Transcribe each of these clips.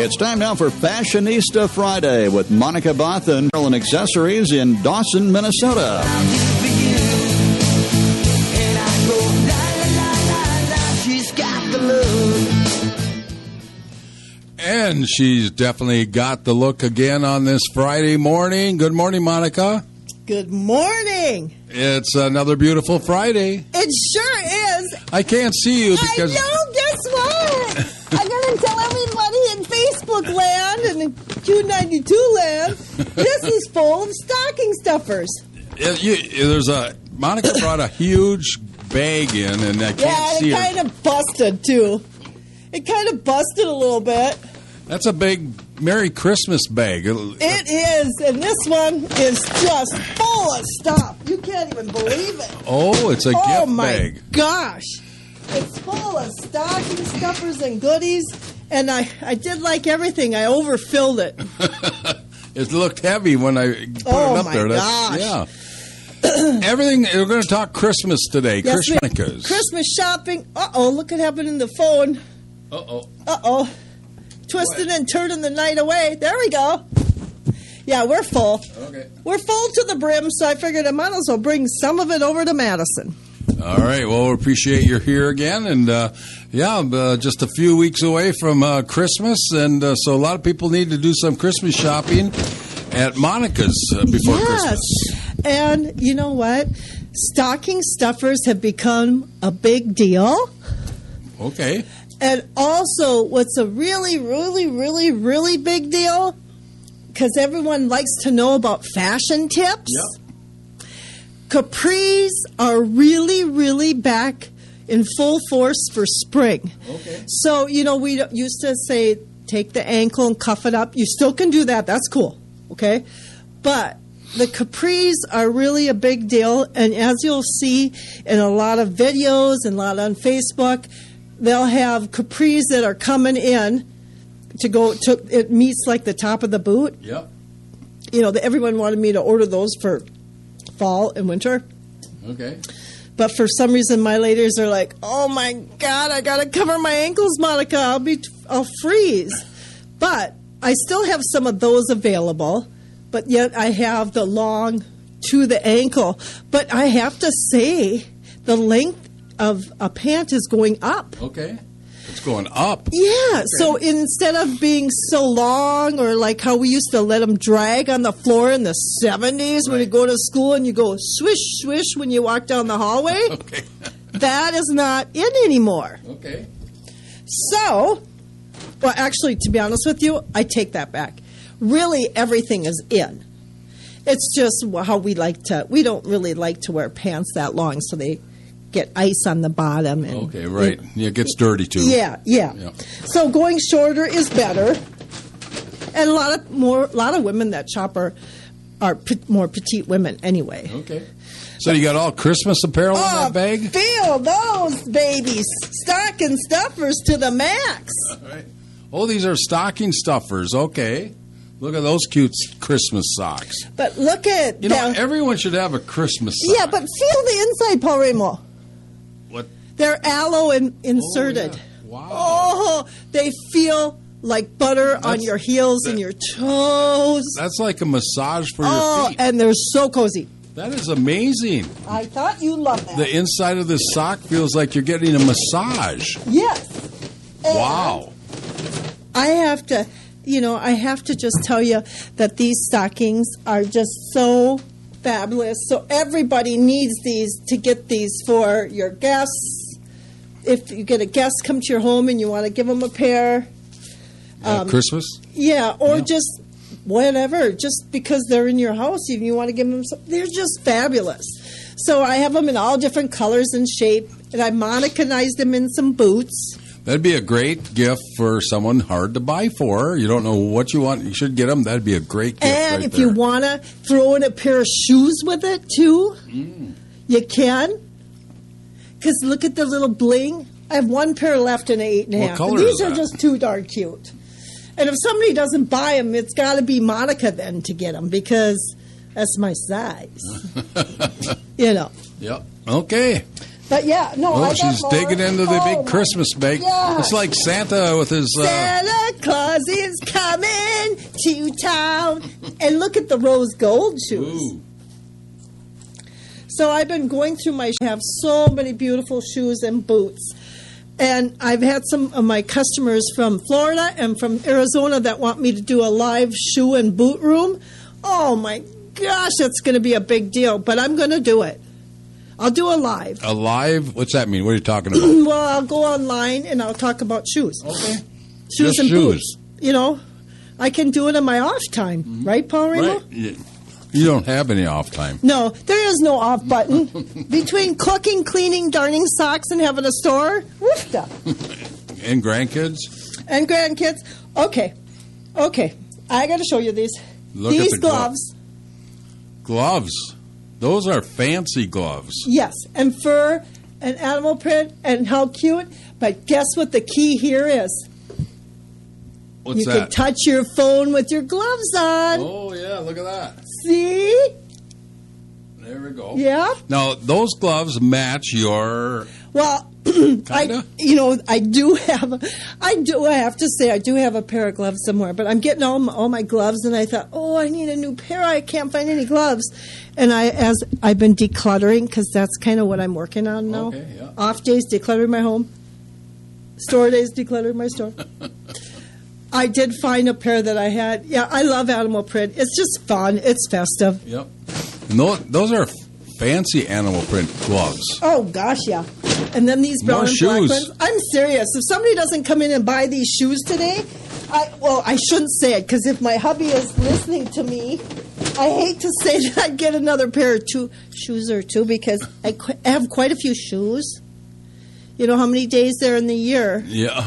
It's time now for Fashionista Friday with Monica Both and Accessories in Dawson, Minnesota. And she's definitely got the look again on this Friday morning. Good morning, Monica. Good morning. It's another beautiful Friday. It sure is. I can't see you because... I know, guess what? I'm going to tell everybody in Facebook land and in Q92 land, this is full of stocking stuffers. Monica brought a huge bag in, and I can't see her. Yeah, it kind of busted, too. It kind of busted a little bit. That's a big Merry Christmas bag. It is, and this one is just full of stuff. You can't even believe it. Oh, it's a gift bag. Oh, my gosh. It's full of stocking stuffers and goodies, and I did like everything. I overfilled it. It looked heavy when I put it up there. Gosh. Yeah. Everything, we're going to talk Christmas today. Yes, Christmas shopping. Uh-oh, look what happened in the phone. Uh-oh. Uh-oh. Twisting and turning the night away. There we go. Yeah, we're full. Okay. We're full to the brim, so I figured I might as well bring some of it over to Madison. All right. Well, we appreciate you're here again. And, just a few weeks away from Christmas. And so a lot of people need to do some Christmas shopping at Monica's before Christmas. And you know what? Stocking stuffers have become a big deal. Okay. And also, what's a really, really, really, really big deal, because everyone likes to know about fashion tips, capris are really, really back in full force for spring. Okay. So, we used to say, take the ankle and cuff it up. You still can do that. That's cool. Okay? But the capris are really a big deal. And as you'll see in a lot of videos and a lot on Facebook, they'll have capris that are coming in to go to, it meets like the top of the boot. Yep. Everyone wanted me to order those for fall and winter. Okay. But for some reason, my ladies are like, oh my God, I got to cover my ankles, Monica. I'll freeze. But I still have some of those available, but yet I have the long to the ankle. But I have to say, the length of a pant is going up. Okay. It's going up. Yeah. Okay. So instead of being so long, or like how we used to let them drag on the floor in the 70s when you go to school and you go swish, swish when you walk down the hallway, okay. That is not in anymore. Okay. So, well, actually, to be honest with you, I take that back. Really, everything is in. It's just how we don't really like to wear pants that long, so they get ice on the bottom. And, okay, right. It gets dirty, too. Yeah. So going shorter is better. And a lot of women that shop are more petite women anyway. Okay. So you got all Christmas apparel in that bag? Feel those babies. Stocking stuffers to the max. All right. Oh, these are stocking stuffers. Okay. Look at those cute Christmas socks. But look at... everyone should have a Christmas sock. Yeah, but feel the inside, Paul Remo. What? They're aloe inserted. Oh, yeah. Wow. Oh, they feel like butter on your heels and your toes. That's like a massage for your feet. And they're so cozy. That is amazing. I thought you loved that. The inside of this sock feels like you're getting a massage. Yes. And wow. I have to just tell you that these stockings are just so fabulous. So everybody needs these to get these for your guests. If you get a guest come to your home and you want to give them a pair. Christmas? Yeah, or just whatever, just because they're in your house, if you want to give them some, they're just fabulous. So I have them in all different colors and shape, and I Monica-nized them in some boots. That'd be a great gift for someone hard to buy for. You don't know what you want. You should get them. That'd be a great gift. And if you want to throw in a pair of shoes with it, too, you can. Because look at the little bling. I have one pair left in an 8.5. What color These is are that? just too darn cute. And if somebody doesn't buy them, it's got to be Monica then to get them, because that's my size. Yep. Okay. But yeah, no. Oh, I got she's more. digging into the Oh, big my Christmas bag. gosh. It's like Santa with his. Santa Claus is coming to town. And look at the rose gold shoes. Ooh. So I've been going through I have so many beautiful shoes and boots. And I've had some of my customers from Florida and from Arizona that want me to do a live shoe and boot room. Oh my gosh, that's going to be a big deal. But I'm going to do it. I'll do a live. A live? What's that mean? What are you talking about? Well, I'll go online and I'll talk about shoes. Okay. Shoes Just and shoes. boots. You know, I can do it in my off time. Right, Paul Remo? Right. You don't have any off time. No, there is no off button. Between cooking, cleaning, darning socks, and having a store, woofda. And grandkids? And grandkids. Okay. I got to show you these. Look at these the gloves. Gloves. Those are fancy gloves. Yes, and fur and animal print and how cute. But guess what the key here is? What's you that? can touch your phone with your gloves on. Oh, yeah, look at that. See? There we go. Yeah. Now, those gloves match your... Well, Kinda? I have to say, I do have a pair of gloves somewhere, but I'm getting all my gloves, and I thought, oh, I need a new pair. I can't find any gloves. And as I've been decluttering, because that's kind of what I'm working on now. Okay, yeah. Off days, decluttering my home. Store days, decluttering my store. I did find a pair that I had. Yeah, I love animal print. It's just fun. It's festive. Yep. No, those are fancy animal print gloves. Oh, gosh, yeah. And then these brown More and black shoes. ones. I'm serious. If somebody doesn't come in and buy these shoes today, I shouldn't say it, because if my hubby is listening to me, I hate to say that I'd get another pair of shoes or two, because I have quite a few shoes. You know how many days there in the year? Yeah.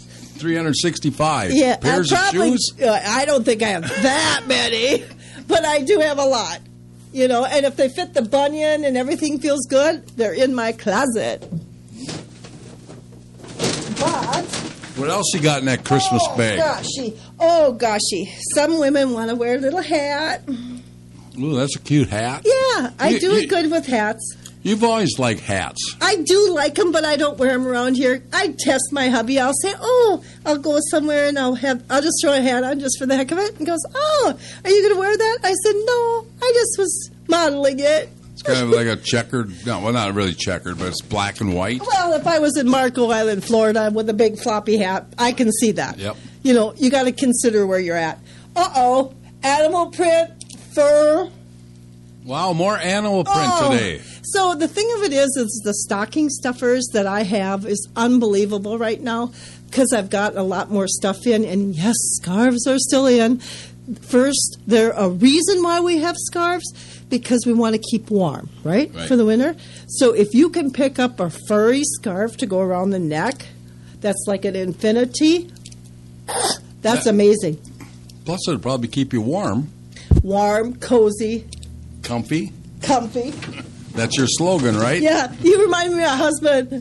365 Yeah, pairs of shoes. I don't think I have that many, but I do have a lot. You know, and if they fit the bunion and everything feels good, they're in my closet. But What else you got in that Christmas bag? Goshy. Some women want to wear a little hat. Ooh, that's a cute hat. Yeah, I You- do you- it good with hats. You've always liked hats. I do like them, but I don't wear them around here. I test my hubby. I'll say, I'll go somewhere and I'll just throw a hat on just for the heck of it. And he goes, are you going to wear that? I said, no, I just was modeling it. It's kind of like a checkered, no, well, not really checkered, but it's black and white. Well, if I was in Marco Island, Florida, with a big floppy hat, I can see that. Yep. You know, you got to consider where you're at. Animal print, fur. Wow, more animal print today. So the thing of it is the stocking stuffers that I have is unbelievable right now, because I've got a lot more stuff in, and yes, scarves are still in. First, they're a reason why we have scarves, because we want to keep warm, right, for the winter. So if you can pick up a furry scarf to go around the neck, that's like an infinity, that's amazing. Plus, it'll probably keep you warm. Warm, cozy, Comfy. comfy. That's your slogan, right? Yeah, you remind me of my husband.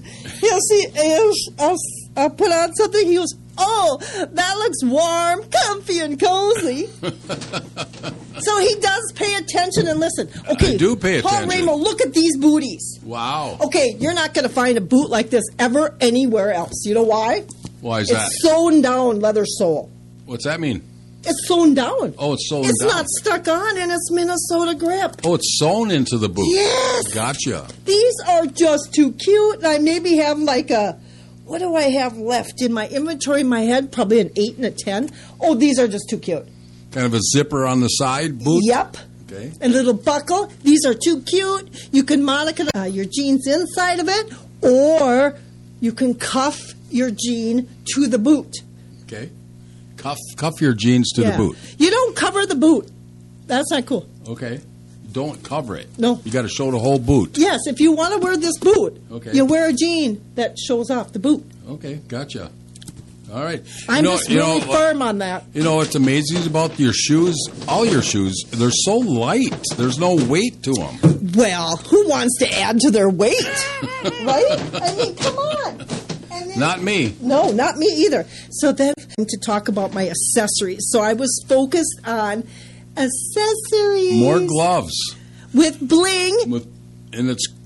I'll put on something. He goes, that looks warm, comfy, and cozy. So he does pay attention and listen. Okay, I do pay Paul attention. Ramo, look at these booties. Wow. Okay, you're not going to find a boot like this ever anywhere else. You know why? Why is that? It's sewn down leather sole. What's that mean? It's sewn down. Oh, it's sewn It's down. not stuck on, and it's Minnesota grip. Oh, it's sewn into the boot. Yes. Gotcha. These are just too cute. And I maybe have like what do I have left in my inventory in my head? Probably an 8 and a 10. Oh, these are just too cute. Kind of a zipper on the side boot? Yep. Okay. A little buckle. These are too cute. You can monocle your jeans inside of it, or you can cuff your jean to the boot. Okay. Cuff your jeans to the boot. You don't cover the boot. That's not cool. Okay. Don't cover it. No. You got to show the whole boot. Yes, if you want to wear this boot, Okay. you wear a jean that shows off the boot. Okay, gotcha. All right. I'm just really firm on that. You know what's amazing about your shoes? All your shoes, they're so light. There's no weight to them. Well, who wants to add to their weight? Right? I mean, come on. And then, Not me. no, not me either. So then to talk about my accessories. So I was focused on accessories. More gloves. With bling. And it's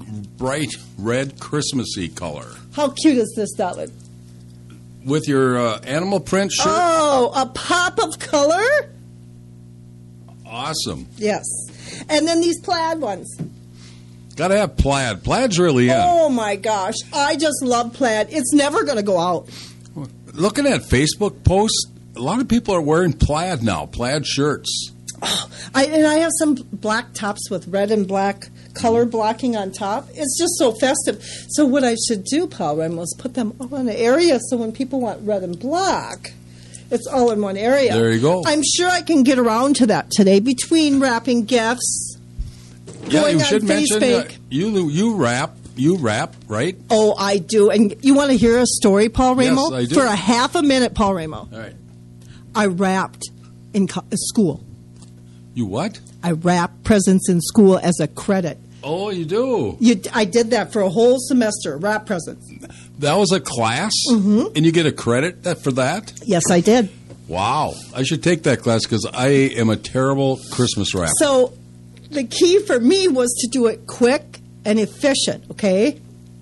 bright red Christmassy color. How cute is this, darling? With your animal print shirt? Oh, a pop of color? Awesome. Yes. And then these plaid ones. Got to have plaid. Plaid's really in. Oh, my gosh. I just love plaid. It's never going to go out. Looking at Facebook posts, a lot of people are wearing plaid now, plaid shirts. Oh, I have some black tops with red and black color blocking on top. It's just so festive. So what I should do, Paul Remo, is put them all in an area so when people want red and black, it's all in one area. There you go. I'm sure I can get around to that today between wrapping gifts, going you should on mention Facebook. You rap, right? Oh, I do. And you want to hear a story, Paul Remo? Yes, I do. For a half a minute, Paul Remo. All right. I rapped in school. You what? I wrap presents in school as a credit. Oh, you do? I did that for a whole semester, wrap presents. That was a class? Mm-hmm. And you get a credit for that? Yes, I did. Wow. I should take that class because I am a terrible Christmas rapper. So the key for me was to do it quick and efficient, okay?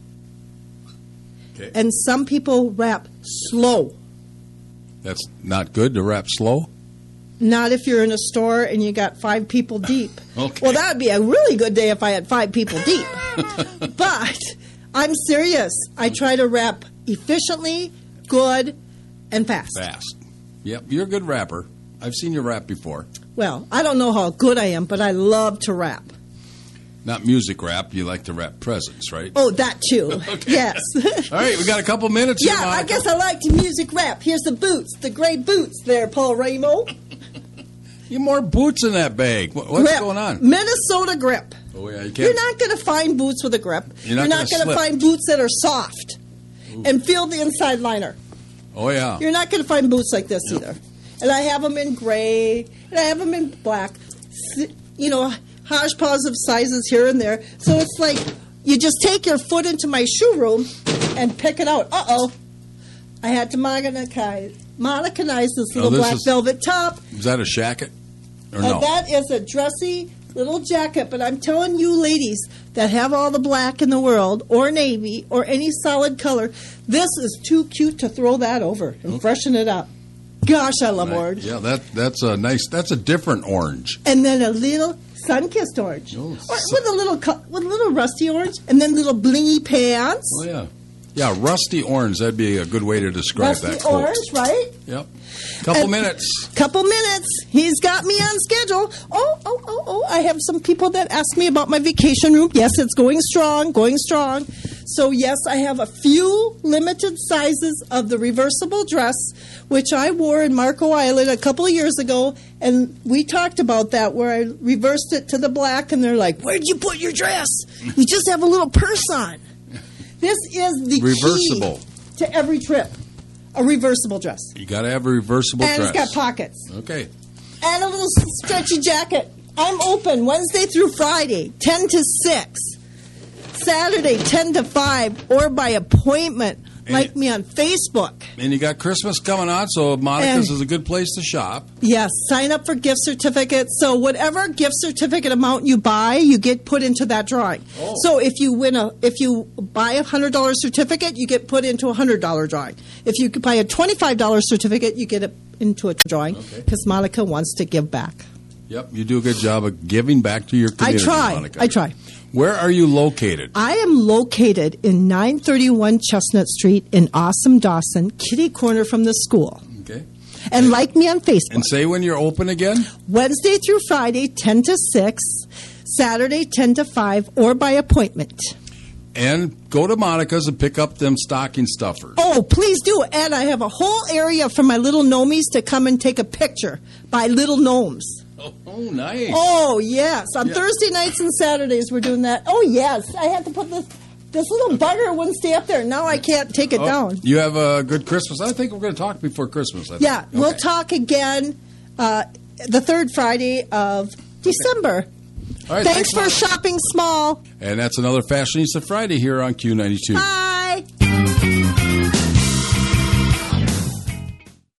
Okay. And some people rap slow. That's not good to rap slow? Not if you're in a store and you got 5 people deep. Okay. Well, that would be a really good day if I had 5 people deep. But I'm serious. I try to rap efficiently, good, and fast. Fast. Yep, you're a good rapper. I've seen you rap before. Well, I don't know how good I am, but I love to rap. Not music rap. You like to rap presents, right? Oh, that too. Okay. Yes. All right, we got a couple minutes here, Yeah, I Monica. guess I like to music rap. Here's the boots, the gray boots there, Paul Remo. You have more boots in that bag. What's Grip. going on? Minnesota grip. Oh, yeah, you can't. You're not going to find boots with a grip. You're not gonna going to slip. find boots that are soft and feel the inside liner. Oh, yeah. You're not going to find boots like this either. And I have them in gray, and I have them in black. You know, hodgepodge of sizes here and there. So it's like you just take your foot into my shoe room and pick it out. Uh-oh. I had to monocanize this little this black is- velvet top. Is that a shacket? Or no? That is a dressy little jacket, but I'm telling you ladies that have all the black in the world, or navy, or any solid color, this is too cute to throw that over and freshen it up. Gosh, I love Right. orange. Yeah, that's a nice. That's a different orange. And then a little sun-kissed orange, Oh, with a little rusty orange, and then little blingy pants. Oh yeah, yeah. Rusty orange. That'd be a good way to describe Rusty that coat. orange, right? Yep. Couple And- minutes. Couple minutes. He's got me on schedule. Oh. I have some people that ask me about my vacation room. Yes, it's going strong. So, yes, I have a few limited sizes of the reversible dress, which I wore in Marco Island a couple of years ago. And we talked about that, where I reversed it to the black. And they're like, where'd you put your dress? You just have a little purse on. This is the Reversible. key to every trip. A reversible dress. You got to have a reversible And dress. it's got pockets. Okay. And a little stretchy jacket. I'm open Wednesday through Friday, 10 to 6. Saturday, 10 to 5, or by appointment. Like me on Facebook. And you got Christmas coming on, so Monica's And- is a good place to shop. Yes, sign up for gift certificates. So whatever gift certificate amount you buy, you get put into that drawing. Oh. So if you buy a $100 certificate, you get put into a $100 drawing. If you buy a $25 certificate, you get it into a drawing because Monica wants to give back. Yep, you do a good job of giving back to your community, Monica. I try. Where are you located? I am located in 931 Chestnut Street in Awesome Dawson, kitty corner from the school. Okay. And like me on Facebook. And say when you're open again? Wednesday through Friday, 10 to 6. Saturday, 10 to 5, or by appointment. And go to Monica's and pick up them stocking stuffers. Oh, please do. And I have a whole area for my little gnomies to come and take a picture by little gnomes. Oh, nice. Oh, yes. On Yeah. Thursday nights and Saturdays, we're doing that. Oh, yes. I had to put this little bugger wouldn't stay up there. Now I can't take it down. You have a good Christmas. I think we're going to talk before Christmas. I think. Yeah, we'll Okay. talk again the third Friday of December. All right, Thanks for Monica. shopping small. And that's another Fashionista Friday here on Q92. Bye.